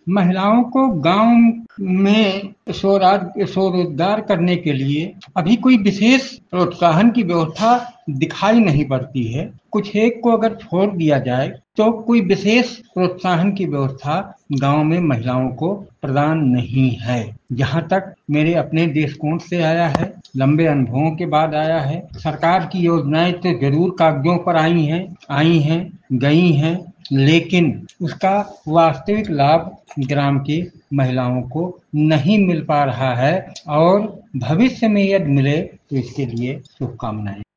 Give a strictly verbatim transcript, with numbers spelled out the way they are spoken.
महिलाओं को गांव में स्वराज स्वरोजगार करने के लिए अभी कोई विशेष प्रोत्साहन की व्यवस्था दिखाई नहीं पड़ती है। कुछ एक को अगर छोड़ दिया जाए तो कोई विशेष प्रोत्साहन की व्यवस्था गांव में महिलाओं को प्रदान नहीं है। जहां तक मेरे अपने दृष्टिकोण से आया है, लंबे अनुभवों के बाद आया है, सरकार की योजनाएं तो जरूर कागजों पर आई हैं, आई हैं, गई हैं, लेकिन उसका वास्तविक लाभ ग्राम की महिलाओं को नहीं मिल पा रहा है और भविष्य में यदि मिले तो इसके लिए शुभकामनाएं।